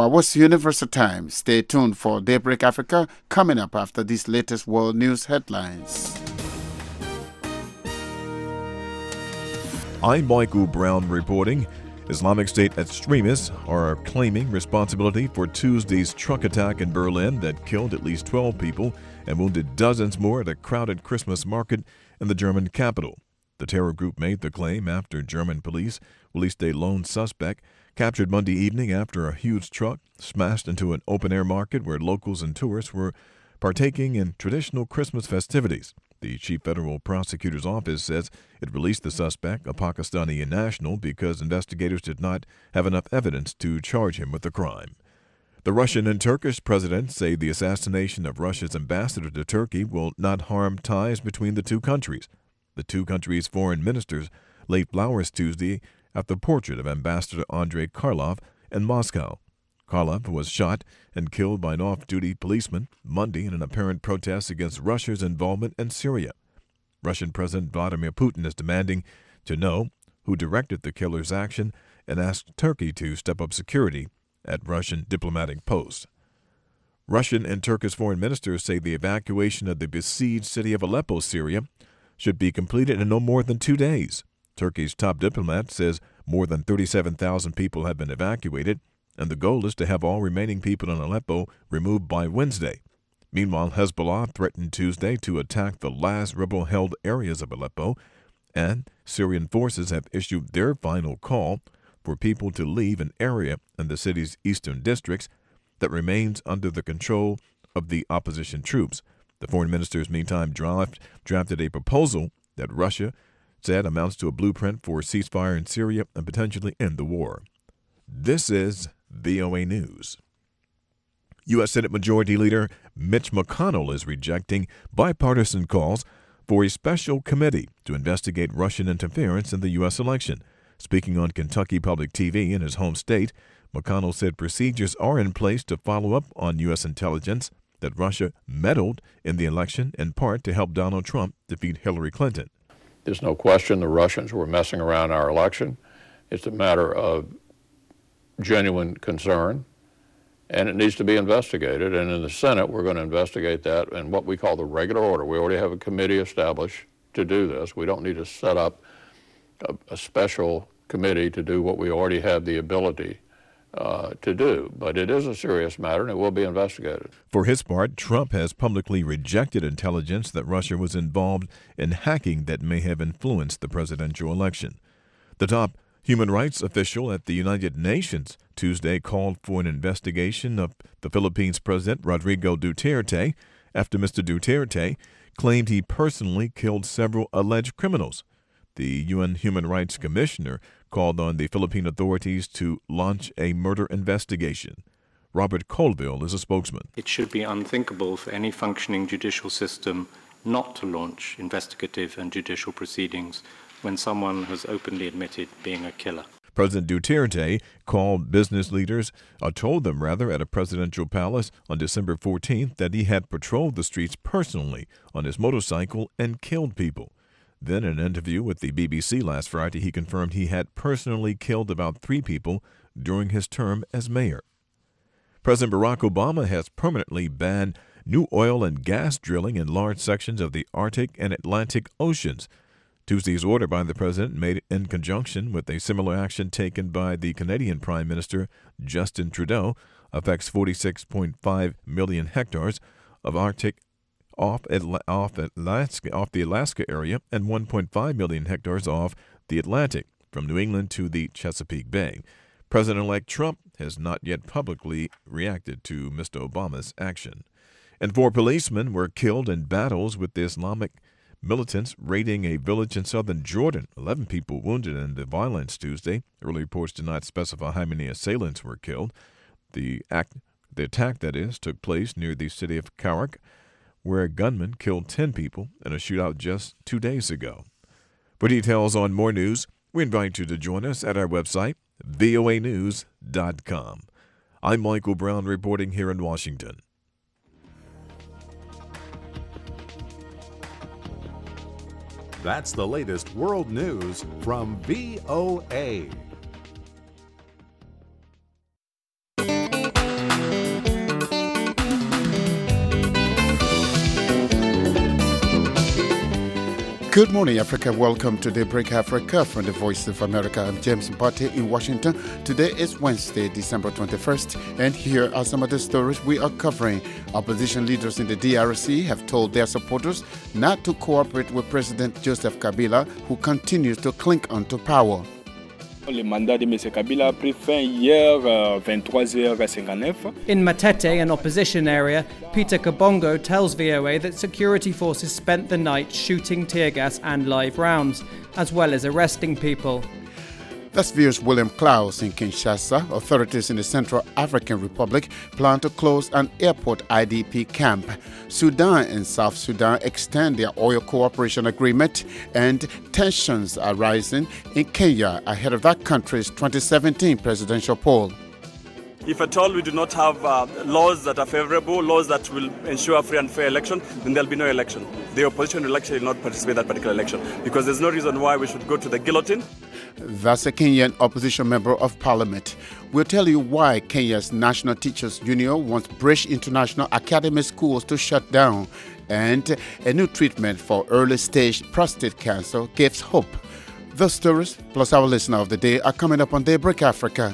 was Universal Time. Stay tuned for Daybreak Africa coming up after these latest world news headlines. I'm Michael Brown reporting. Islamic State extremists are claiming responsibility for Tuesday's truck attack in Berlin that killed at least 12 people and wounded dozens more at a crowded Christmas market in the German capital. The terror group made the claim after German police released a lone suspect captured Monday evening after a huge truck smashed into an open-air market where locals and tourists were partaking in traditional Christmas festivities. The chief federal prosecutor's office says it released the suspect, a Pakistani national, because investigators did not have enough evidence to charge him with the crime. The Russian and Turkish presidents say the assassination of Russia's ambassador to Turkey will not harm ties between the two countries. The two countries' foreign ministers laid flowers Tuesday at the portrait of Ambassador Andrei Karlov in Moscow. Karlov was shot and killed by an off-duty policeman Monday in an apparent protest against Russia's involvement in Syria. Russian President Vladimir Putin is demanding to know who directed the killer's action and asked Turkey to step up security at Russian diplomatic posts. Russian and Turkish foreign ministers say the evacuation of the besieged city of Aleppo, Syria, should be completed in no more than 2 days. Turkey's top diplomat says more than 37,000 people have been evacuated, and the goal is to have all remaining people in Aleppo removed by Wednesday. Meanwhile, Hezbollah threatened Tuesday to attack the last rebel-held areas of Aleppo, and Syrian forces have issued their final call for people to leave an area in the city's eastern districts that remains under the control of the opposition troops. The foreign ministers, meantime, drafted a proposal that Russia said amounts to a blueprint for a ceasefire in Syria and potentially end the war. This is VOA News. U.S. Senate Majority Leader Mitch McConnell is rejecting bipartisan calls for a special committee to investigate Russian interference in the U.S. election. Speaking on Kentucky Public TV in his home state, McConnell said procedures are in place to follow up on U.S. intelligence that Russia meddled in the election in part to help Donald Trump defeat Hillary Clinton. There's no question the Russians were messing around our election. It's a matter of genuine concern, and it needs to be investigated. And in the Senate, we're going to investigate that in what we call the regular order. We already have a committee established to do this. We don't need to set up a special committee to do what we already have the ability to do. But it is a serious matter, and it will be investigated. For his part, Trump has publicly rejected intelligence that Russia was involved in hacking that may have influenced the presidential election. The top human rights official at the United Nations Tuesday called for an investigation of the Philippines President Rodrigo Duterte after Mr. Duterte claimed he personally killed several alleged criminals. The UN Human Rights Commissioner called on the Philippine authorities to launch a murder investigation. Robert Colville is a spokesman. It should be unthinkable for any functioning judicial system not to launch investigative and judicial proceedings when someone has openly admitted being a killer. President Duterte told them at a presidential palace on December 14th that he had patrolled the streets personally on his motorcycle and killed people. Then, in an interview with the BBC last Friday, he confirmed he had personally killed about 3 people during his term as mayor. President Barack Obama has permanently banned new oil and gas drilling in large sections of the Arctic and Atlantic Oceans. Tuesday's order by the president, made in conjunction with a similar action taken by the Canadian Prime Minister Justin Trudeau, affects 46.5 million hectares of Arctic off the Alaska area and 1.5 million hectares off the Atlantic, from New England to the Chesapeake Bay. President-elect Trump has not yet publicly reacted to Mr. Obama's action. And 4 policemen were killed in battles with the Islamic militants raiding a village in southern Jordan. 11 people wounded in the violence Tuesday. Early reports did not specify how many assailants were killed. The attack, took place near the city of Karak, where a gunman killed 10 people in a shootout just 2 days ago. For details on more news, we invite you to join us at our website, voanews.com. I'm Michael Brown reporting here in Washington. That's the latest world news from VOA. Good morning, Africa. Welcome to Daybreak Africa from the Voice of America. I'm James Mbate in Washington. Today is Wednesday, December 21st, and here are some of the stories we are covering. Opposition leaders in the DRC have told their supporters not to cooperate with President Joseph Kabila, who continues to cling on to power. Le mandat de M. Kabila a pris fin hier 23h59. In Matete, an opposition area, Peter Kabongo tells VOA that security forces spent the night shooting tear gas and live rounds, as well as arresting people. That's VOA's William Klaus in Kinshasa. Authorities in the Central African Republic plan to close an airport IDP camp. Sudan and South Sudan extend their oil cooperation agreement, and tensions are rising in Kenya ahead of that country's 2017 presidential poll. If at all we do not have laws that are favorable, laws that will ensure free and fair election, then there'll be no election. The opposition will actually not participate in that particular election because there's no reason why we should go to the guillotine. That's a Kenyan opposition member of parliament. We'll tell you why Kenya's National Teachers Union wants British International Academy schools to shut down, and a new treatment for early-stage prostate cancer gives hope. Those stories, plus our listener of the day, are coming up on Daybreak Africa.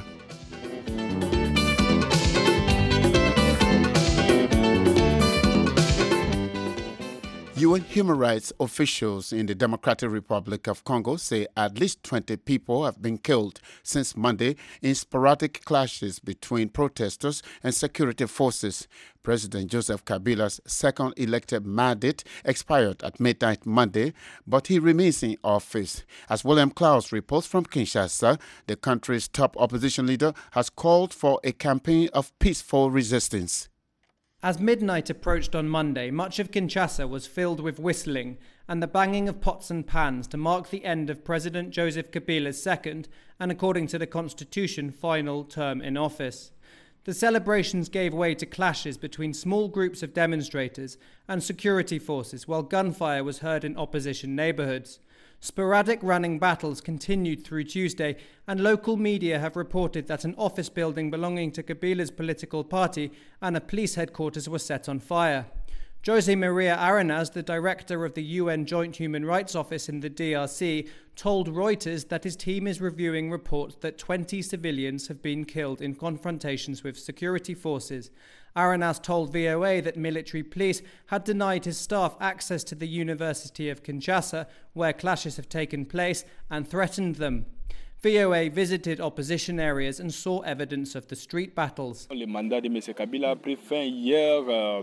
UN human rights officials in the Democratic Republic of Congo say at least 20 people have been killed since Monday in sporadic clashes between protesters and security forces. President Joseph Kabila's second elected mandate expired at midnight Monday, but he remains in office. As William Klaus reports from Kinshasa, the country's top opposition leader has called for a campaign of peaceful resistance. As midnight approached on Monday, much of Kinshasa was filled with whistling and the banging of pots and pans to mark the end of President Joseph Kabila's second and, according to the constitution, final term in office. The celebrations gave way to clashes between small groups of demonstrators and security forces, while gunfire was heard in opposition neighborhoods. Sporadic running battles continued through Tuesday, and local media have reported that an office building belonging to Kabila's political party and a police headquarters were set on fire. Jose Maria Arenas, the director of the UN Joint Human Rights Office in the DRC, told Reuters that his team is reviewing reports that 20 civilians have been killed in confrontations with security forces. Arenas told VOA that military police had denied his staff access to the University of Kinshasa, where clashes have taken place, and threatened them. VOA visited opposition areas and saw evidence of the street battles. Le mandat de M. Kabila a pris fin hier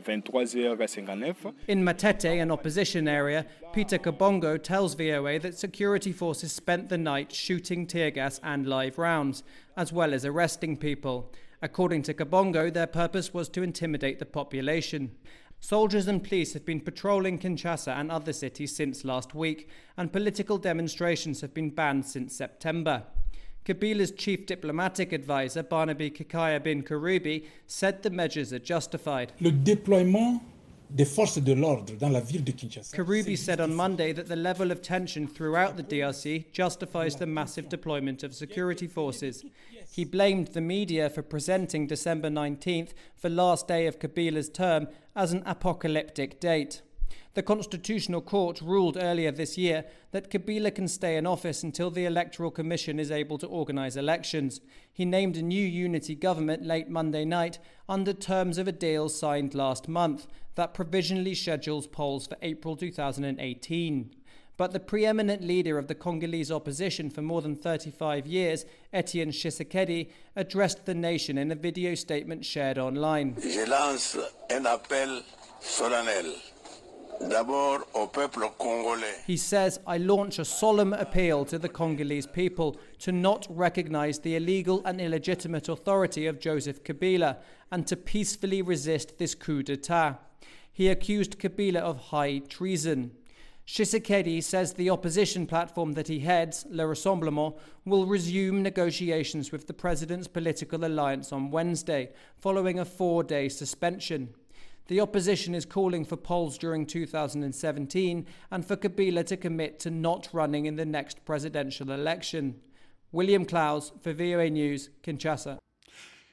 23h59. In Matete, an opposition area, Peter Kabongo tells VOA that security forces spent the night shooting tear gas and live rounds, as well as arresting people. According to Kabongo, their purpose was to intimidate the population. Soldiers and police have been patrolling Kinshasa and other cities since last week, and political demonstrations have been banned since September. Kabila's chief diplomatic advisor, Barnaby Kikaya bin Karubi, said the measures are justified. Le déploiement des forces de l'ordre dans la ville de Kinshasa. Karubi said on Monday that the level of tension throughout the DRC justifies the massive deployment of security forces. He blamed the media for presenting December 19th, the last day of Kabila's term, as an apocalyptic date. The Constitutional Court ruled earlier this year that Kabila can stay in office until the Electoral Commission is able to organize elections. He named a new unity government late Monday night under terms of a deal signed last month that provisionally schedules polls for April 2018. But the preeminent leader of the Congolese opposition for more than 35 years, Etienne Tshisekedi, addressed the nation in a video statement shared online. Je lance un appel solennel. D'abord au peuple congolais. He says, I launch a solemn appeal to the Congolese people to not recognize the illegal and illegitimate authority of Joseph Kabila and to peacefully resist this coup d'etat. He accused Kabila of high treason. Tshisekedi says the opposition platform that he heads, Le Rassemblement, will resume negotiations with the president's political alliance on Wednesday, following a 4-day suspension. The opposition is calling for polls during 2017 and for Kabila to commit to not running in the next presidential election. William Klaus for VOA News, Kinshasa.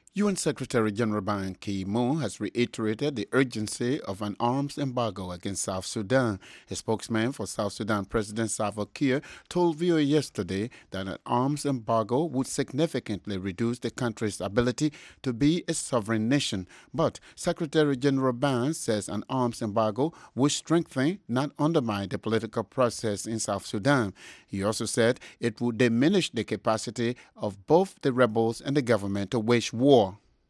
UN Secretary General Ban Ki-moon has reiterated the urgency of an arms embargo against South Sudan. A spokesman for South Sudan President Salva Kiir told VOA yesterday that an arms embargo would significantly reduce the country's ability to be a sovereign nation. But Secretary General Ban says an arms embargo would strengthen, not undermine, the political process in South Sudan. He also said it would diminish the capacity of both the rebels and the government to wage war.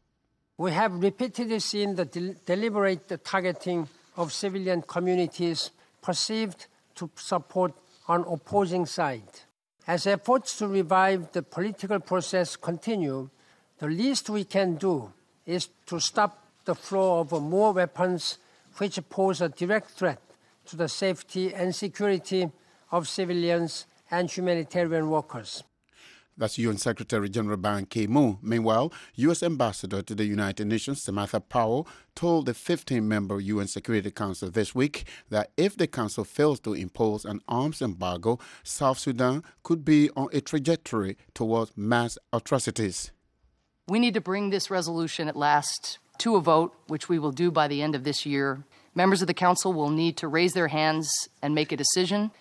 We have repeatedly seen the deliberate targeting of civilian communities perceived to support an opposing side. As efforts to revive the political process continue, the least we can do is to stop the flow of more weapons which pose a direct threat to the safety and security of civilians and humanitarian workers. That's UN Secretary General Ban Ki-moon. Meanwhile, U.S. Ambassador to the United Nations, Samantha Power, told the 15-member UN Security Council this week that if the Council fails to impose an arms embargo, South Sudan could be on a trajectory towards mass atrocities. We need to bring this resolution at last to a vote, which we will do by the end of this year. Members of the Council will need to raise their hands and make a decision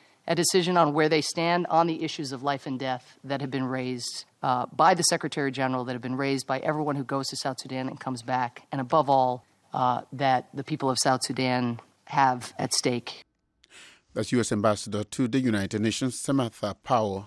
on where they stand on the issues of life and death that have been raised by the Secretary General, that have been raised by everyone who goes to South Sudan and comes back, and above all, that the people of South Sudan have at stake. That's U.S. Ambassador to the United Nations, Samantha Power.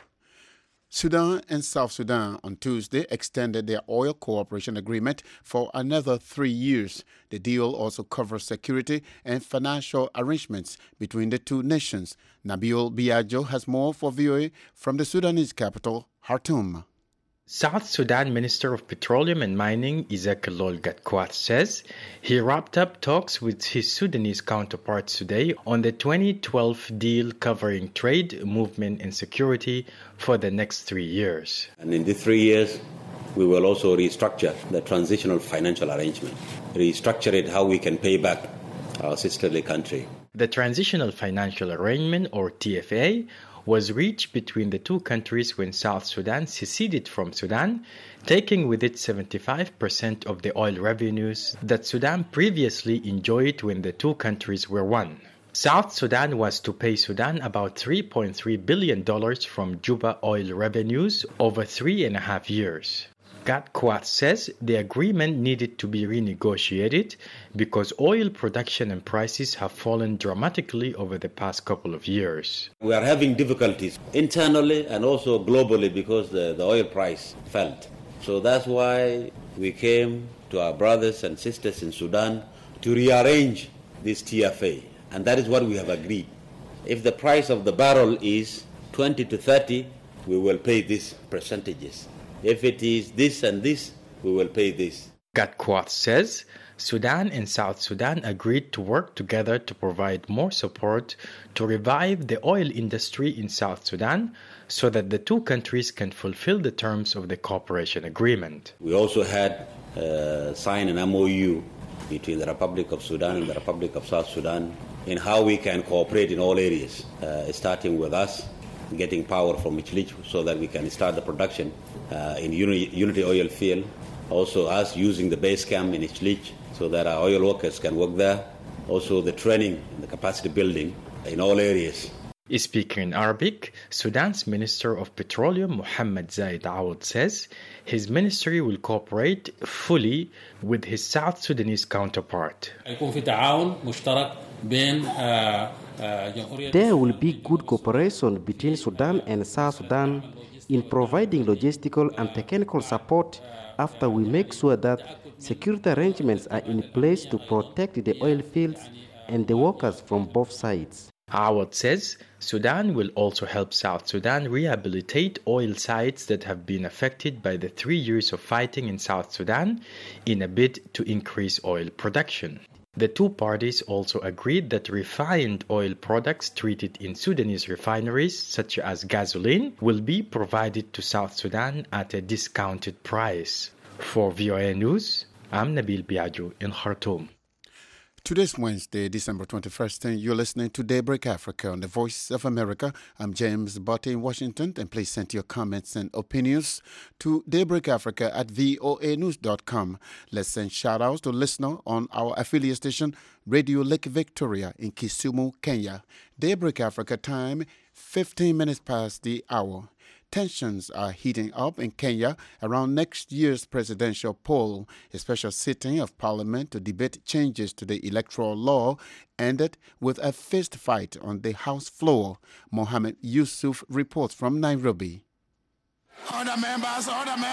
Sudan and South Sudan on Tuesday extended their oil cooperation agreement for another 3 years. The deal also covers security and financial arrangements between the two nations. Nabil Biagio has more for VOA from the Sudanese capital, Khartoum. South Sudan Minister of Petroleum and Mining Isaac Lol Gatkwat says he wrapped up talks with his Sudanese counterparts today on the 2012 deal covering trade, movement and security for the next 3 years. And in these 3 years, we will also restructure the transitional financial arrangement, restructure it how we can pay back our sisterly country. The Transitional Financial Arrangement, or TFA, was reached between the two countries when South Sudan seceded from Sudan, taking with it 75% of the oil revenues that Sudan previously enjoyed when the two countries were one. South Sudan was to pay Sudan about $3.3 billion from Juba oil revenues over 3.5 years. Gatkwat says the agreement needed to be renegotiated because oil production and prices have fallen dramatically over the past couple of years. We are having difficulties internally and also globally because the oil price fell. So that's why we came to our brothers and sisters in Sudan to rearrange this TFA. And that is what we have agreed. If the price of the barrel is 20 to 30, we will pay these percentages. If it is this and this, we will pay this. Gatkwat says Sudan and South Sudan agreed to work together to provide more support to revive the oil industry in South Sudan so that the two countries can fulfill the terms of the cooperation agreement. We also had signed an MOU between the Republic of Sudan and the Republic of South Sudan in how we can cooperate in all areas, starting with us getting power from Ichlich so that we can start the production in Unity Oil Field. Also us using the base camp in Ichlich so that our oil workers can work there. Also the training and the capacity building in all areas. Speaking in Arabic, Sudan's Minister of Petroleum, Mohammed Zaid Aoud, says his ministry will cooperate fully with his South Sudanese counterpart. There will be good cooperation between Sudan and South Sudan in providing logistical and technical support after we make sure that security arrangements are in place to protect the oil fields and the workers from both sides. Aoud says Sudan will also help South Sudan rehabilitate oil sites that have been affected by the 3 years of fighting in South Sudan in a bid to increase oil production. The two parties also agreed that refined oil products treated in Sudanese refineries, such as gasoline, will be provided to South Sudan at a discounted price. For VOA News, I'm Nabil Biagio in Khartoum. Today's Wednesday, December 21st, and you're listening to Daybreak Africa on the Voice of America. I'm James Botte in Washington, and please send your comments and opinions to daybreakafrica@voanews.com. Let's send shout-outs to listeners on our affiliate station, Radio Lake Victoria in Kisumu, Kenya. Daybreak Africa time, 15 minutes past the hour. Tensions are heating up in Kenya around next year's presidential poll. A special sitting of parliament to debate changes to the electoral law ended with a fist fight on the House floor. Mohammed Yusuf reports from Nairobi. Order members.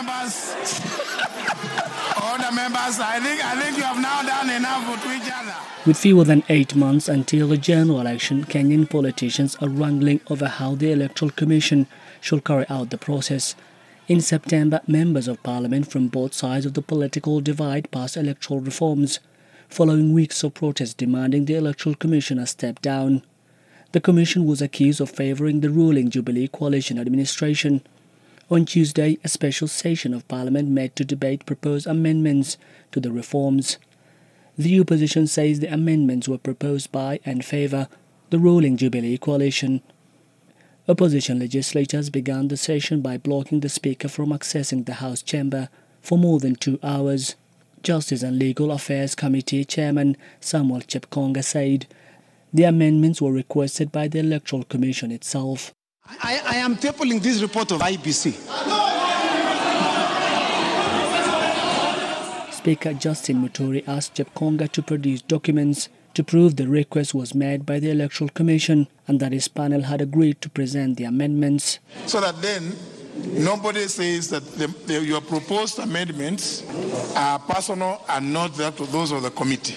Order members, I think you have now done enough to each other. With fewer than 8 months until the general election, Kenyan politicians are wrangling over how the Electoral Commission should carry out the process. In September, members of parliament from both sides of the political divide passed electoral reforms, following weeks of protests demanding the Electoral Commissioner step down. The commission was accused of favouring the ruling Jubilee coalition administration. On Tuesday, a special session of parliament met to debate proposed amendments to the reforms. The opposition says the amendments were proposed by and favour the ruling Jubilee coalition. Opposition legislators began the session by blocking the Speaker from accessing the House chamber for more than 2 hours. Justice and Legal Affairs Committee Chairman Samuel Chepkonga said the amendments were requested by the Electoral Commission itself. I am tabling this report of IBC. Speaker Justin Muturi asked Chepkonga to produce documents to prove the request was made by the Electoral Commission and that his panel had agreed to present the amendments. So that then nobody says that your proposed amendments are personal and not that of those of the committee.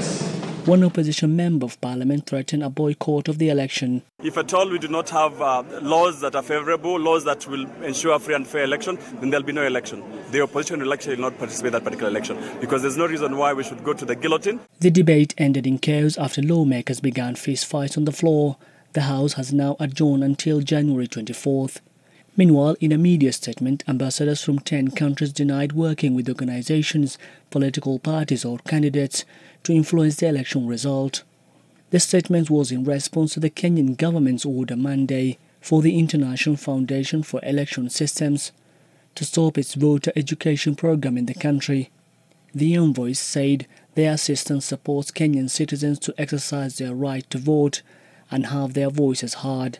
One opposition member of parliament threatened a boycott of the election. If at all we do not have laws that are favorable, laws that will ensure a free and fair election, then there'll be no election. The opposition will actually not participate in that particular election because there's no reason why we should go to the guillotine. The debate ended in chaos after lawmakers began fistfights on the floor. The House has now adjourned until January 24th. Meanwhile, in a media statement, ambassadors from 10 countries denied working with organizations, political parties or candidates to influence the election result. The statement was in response to the Kenyan government's order Monday for the International Foundation for Election Systems to stop its voter education program in the country. The envoys said their assistance supports Kenyan citizens to exercise their right to vote and have their voices heard.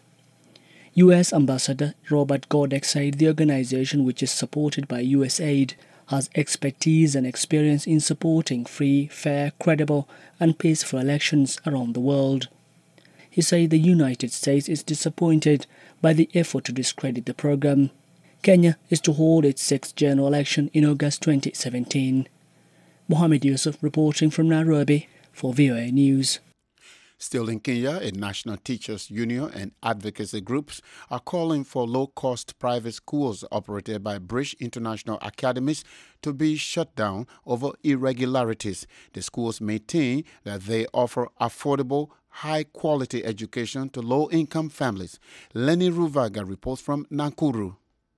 U.S. Ambassador Robert Godek said the organization, which is supported by U.S. aid, has expertise and experience in supporting free, fair, credible and peaceful elections around the world. He said the United States is disappointed by the effort to discredit the program. Kenya is to hold its 6th general election in August 2017. Mohammed Yusuf reporting from Nairobi for VOA News. Still in Kenya, a national teachers' union and advocacy groups are calling for low-cost private schools operated by Bridge International Academies to be shut down over irregularities. The schools maintain that they offer affordable, high-quality education to low-income families. Lenny Ruvaga reports from Nakuru.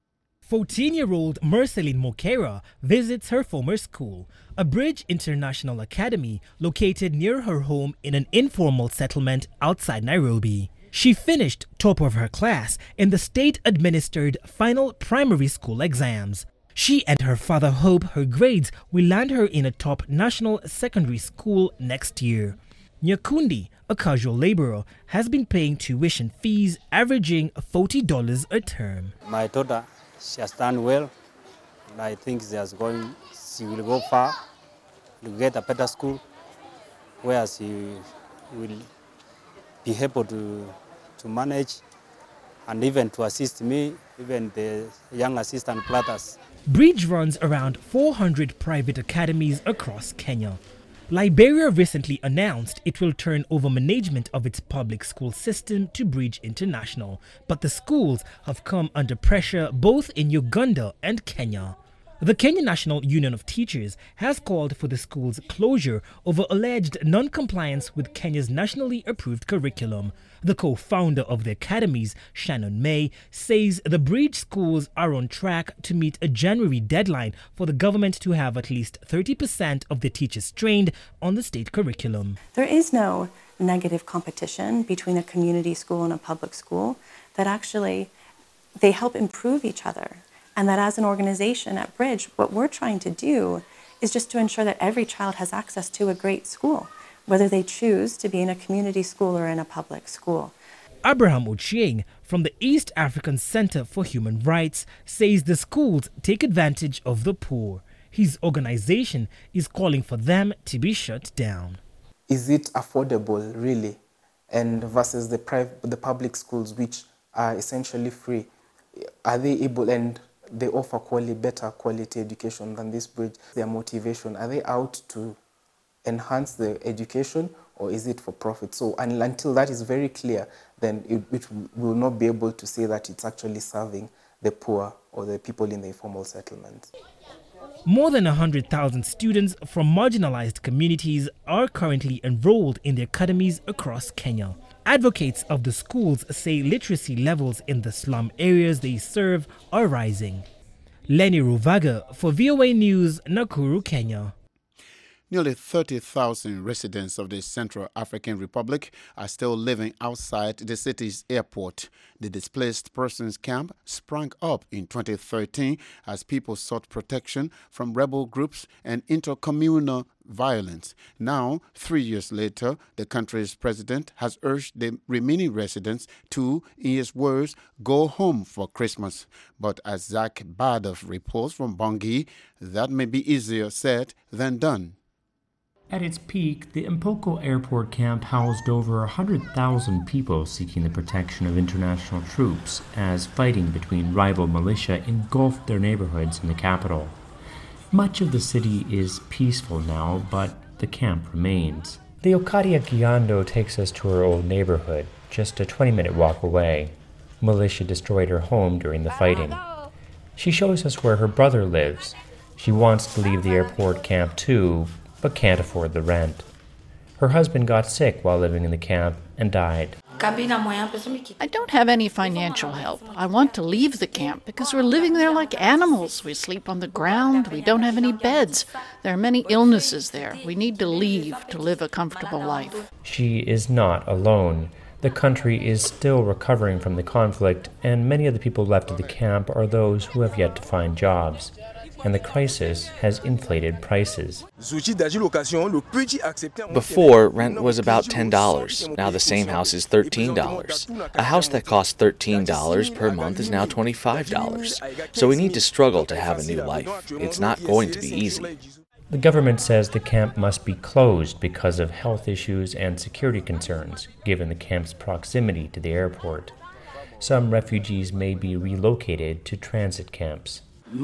14-year-old Marceline Mokera visits her former school, a Bridge International Academy located near her home in an informal settlement outside Nairobi. She finished top of her class in the state-administered final primary school exams. She and her father hope her grades will land her in a top national secondary school next year. Nyakundi, a casual laborer, has been paying tuition fees averaging $40 a term. My daughter, she has done well, and I think she will go far to get a better school where she will be able to manage and even to assist me, even the young assistant brothers. Bridge runs around 400 private academies across Kenya. Liberia recently announced it will turn over management of its public school system to Bridge International, but the schools have come under pressure both in Uganda and Kenya. The Kenya National Union of Teachers has called for the school's closure over alleged non-compliance with Kenya's nationally approved curriculum. The co-founder of the academies, Shannon May, says the Bridge schools are on track to meet a January deadline for the government to have at least 30% of their teachers trained on the state curriculum. There is no negative competition between a community school and a public school, that actually they help improve each other. And that as an organization at Bridge, what we're trying to do is just to ensure that every child has access to a great school, whether they choose to be in a community school or in a public school. Abraham Ochieng from the East African Center for Human Rights says the schools take advantage of the poor. His organization is calling for them to be shut down. Is it affordable, really? And versus the public schools, which are essentially free, are they able, and they offer better quality education than this Bridge? Their motivation, are they out to enhance the education, or is it for profit? So until that is very clear, then it will not be able to say that it's actually serving the poor or the people in the informal settlements. More than 100,000 students from marginalized communities are currently enrolled in the academies across Kenya. Advocates of the schools say literacy levels in the slum areas they serve are rising. Lenny Ruvaga for VOA News, Nakuru, Kenya. Nearly 30,000 residents of the Central African Republic are still living outside the city's airport. The displaced persons camp sprang up in 2013 as people sought protection from rebel groups and intercommunal violence. Now, 3 years later, the country's president has urged the remaining residents to, in his words, go home for Christmas. But as Zach Badoff reports from Bangui, that may be easier said than done. At its peak, the Mpoko Airport camp housed over 100,000 people seeking the protection of international troops as fighting between rival militia engulfed their neighborhoods in the capital. Much of the city is peaceful now, but the camp remains. The Okadia Giando takes us to her old neighborhood, just a 20-minute walk away. Militia destroyed her home during the fighting. She shows us where her brother lives. She wants to leave the airport camp too, but can't afford the rent. Her husband got sick while living in the camp and died. I don't have any financial help. I want to leave the camp because we're living there like animals. We sleep on the ground. We don't have any beds. There are many illnesses there. We need to leave to live a comfortable life. She is not alone. The country is still recovering from the conflict, and many of the people left at the camp are those who have yet to find jobs. And the crisis has inflated prices. Before, rent was about $10. Now the same house is $13. A house that costs $13 per month is now $25. So we need to struggle to have a new life. It's not going to be easy. The government says the camp must be closed because of health issues and security concerns, given the camp's proximity to the airport. Some refugees may be relocated to transit camps.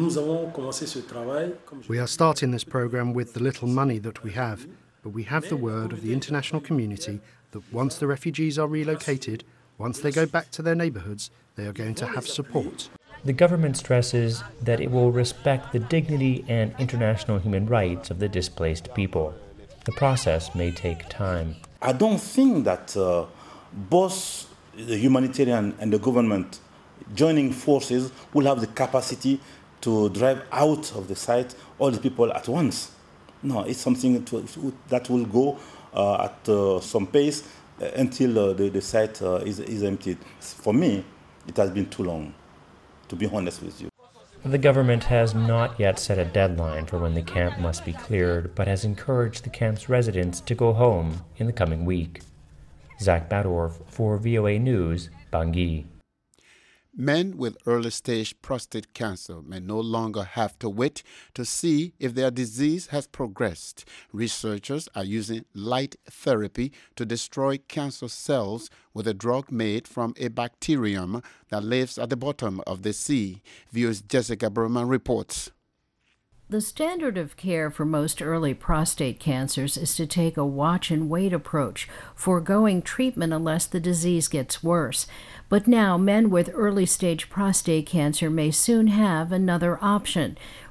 We are starting this program with the little money that we have, but we have the word of the international community that once the refugees are relocated, once they go back to their neighborhoods, they are going to have support. The government stresses that it will respect the dignity and international human rights of the displaced people. The process may take time. I don't think that both the humanitarian and the government joining forces will have the capacity to drive out of the site all the people at once. No, it's something that will go at some pace until the site is emptied. For me, it has been too long, to be honest with you. The government has not yet set a deadline for when the camp must be cleared, but has encouraged the camp's residents to go home in the coming week. Zach Badorf for VOA News, Bangui. Men with early-stage prostate cancer may no longer have to wait to see if their disease has progressed. Researchers are using light therapy to destroy cancer cells with a drug made from a bacterium that lives at the bottom of the sea. VOA's Jessica Berman reports. The standard of care for most early prostate cancers is to take a watch-and-wait approach, foregoing treatment unless the disease gets worse. But now men with early-stage prostate cancer may soon have another option.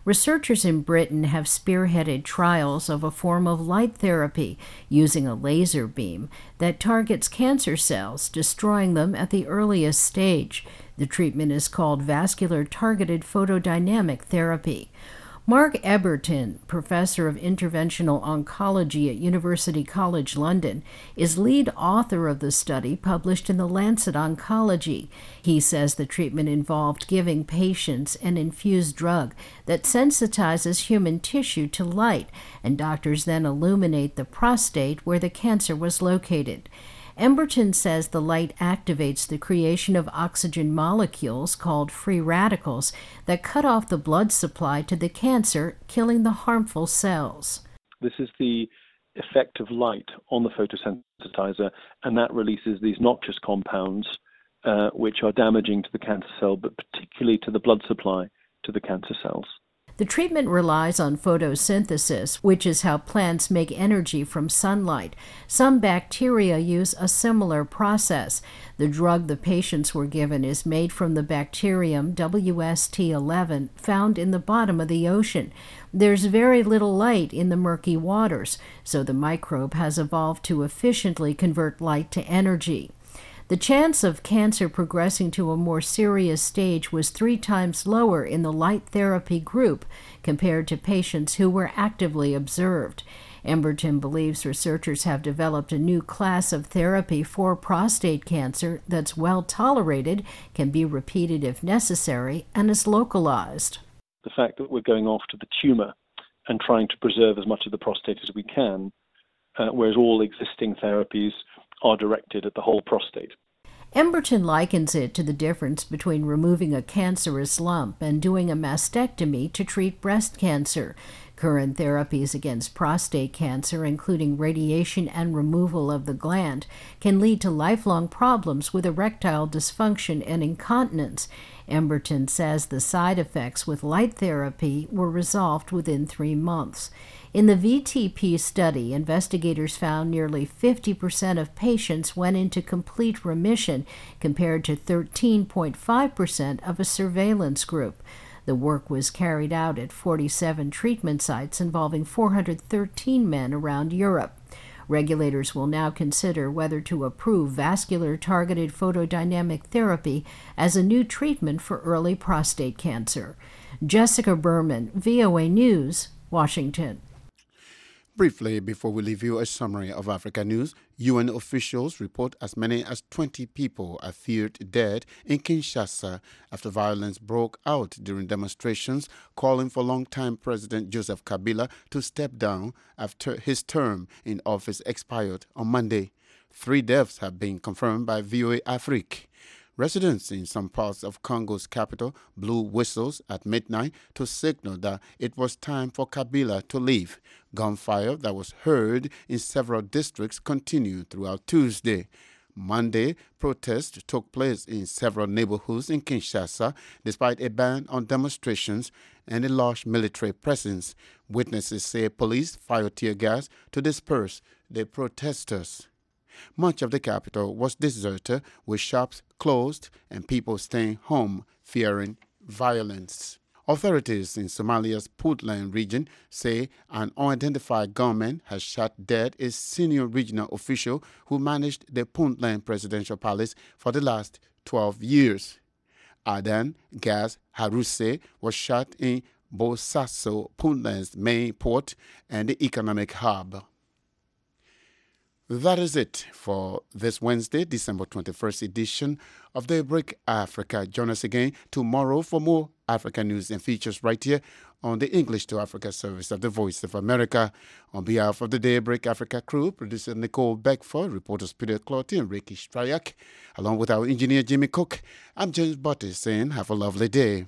Researchers in Britain have spearheaded trials of a form of light therapy using a laser beam that targets cancer cells, destroying them at the earliest stage. The treatment is called vascular targeted photodynamic therapy. Mark Eberton, professor of interventional oncology at University College London, is lead author of the study published in The Lancet Oncology. He says the treatment involved giving patients an infused drug that sensitizes human tissue to light, and doctors then illuminate the prostate where the cancer was located. Emberton says the light activates the creation of oxygen molecules called free radicals that cut off the blood supply to the cancer, killing the harmful cells. This is the effect of light on the photosensitizer, and that releases these noxious compounds which are damaging to the cancer cell, but particularly to the blood supply to the cancer cells. The treatment relies on photosynthesis, which is how plants make energy from sunlight. Some bacteria use a similar process. The drug the patients were given is made from the bacterium WST11 found in the bottom of the ocean. There's very little light in the murky waters, so the microbe has evolved to efficiently convert light to energy. The chance of cancer progressing to a more serious stage was 3 times lower in the light therapy group compared to patients who were actively observed. Emberton believes researchers have developed a new class of therapy for prostate cancer that's well tolerated, can be repeated if necessary, and is localized. The fact that we're going after the tumor and trying to preserve as much of the prostate as we can, whereas all existing therapies are directed at the whole prostate. Emberton likens it to the difference between removing a cancerous lump and doing a mastectomy to treat breast cancer. Current therapies against prostate cancer, including radiation and removal of the gland, can lead to lifelong problems with erectile dysfunction and incontinence. Emberton says the side effects with light therapy were resolved within 3 months. In the VTP study, investigators found nearly 50% of patients went into complete remission, compared to 13.5% of a surveillance group. The work was carried out at 47 treatment sites involving 413 men around Europe. Regulators will now consider whether to approve vascular targeted photodynamic therapy as a new treatment for early prostate cancer. Jessica Berman, VOA News, Washington. Briefly, before we leave you, a summary of Africa news. UN officials report as many as 20 people are feared dead in Kinshasa after violence broke out during demonstrations calling for longtime President Joseph Kabila to step down after his term in office expired on Monday. 3 deaths have been confirmed by VOA Afrique. Residents in some parts of Congo's capital blew whistles at midnight to signal that it was time for Kabila to leave. Gunfire that was heard in several districts continued throughout Tuesday. Monday, protests took place in several neighborhoods in Kinshasa despite a ban on demonstrations and a large military presence. Witnesses say police fired tear gas to disperse the protesters. Much of the capital was deserted, with shops closed and people staying home, fearing violence. Authorities in Somalia's Puntland region say an unidentified gunman has shot dead a senior regional official who managed the Puntland presidential palace for the last 12 years. Adan Gas Haruse was shot in Bosaso, Puntland's main port and the economic hub. That is it for this Wednesday, December 21st edition of Daybreak Africa. Join us again tomorrow for more Africa news and features right here on the English to Africa service of the Voice of America. On behalf of the Daybreak Africa crew, producer Nicole Beckford, reporters Peter Clotty and Ricky Stryak, along with our engineer Jimmy Cook, I'm James Butty saying have a lovely day.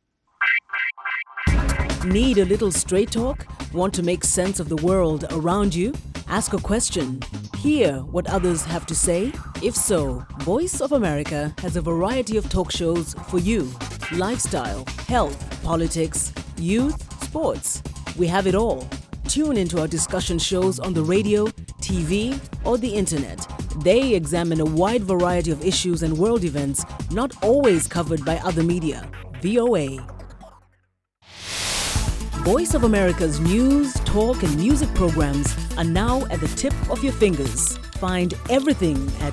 Need a little straight talk? Want to make sense of the world around you? Ask a question. Hear what others have to say? If so, Voice of America has a variety of talk shows for you. Lifestyle, health, politics, youth, sports. We have it all. Tune into our discussion shows on the radio, TV, or the internet. They examine a wide variety of issues and world events not always covered by other media. VOA. Voice of America's news, talk, and music programs are now at the tip of your fingers. Find everything at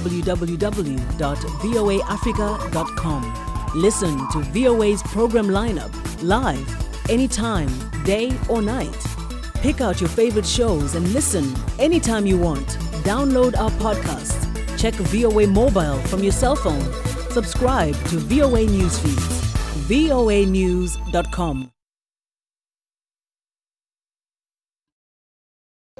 www.voaafrica.com. Listen to VOA's program lineup live, anytime, day or night. Pick out your favorite shows and listen anytime you want. Download our podcast. Check VOA Mobile from your cell phone. Subscribe to VOA Newsfeed. voanews.com.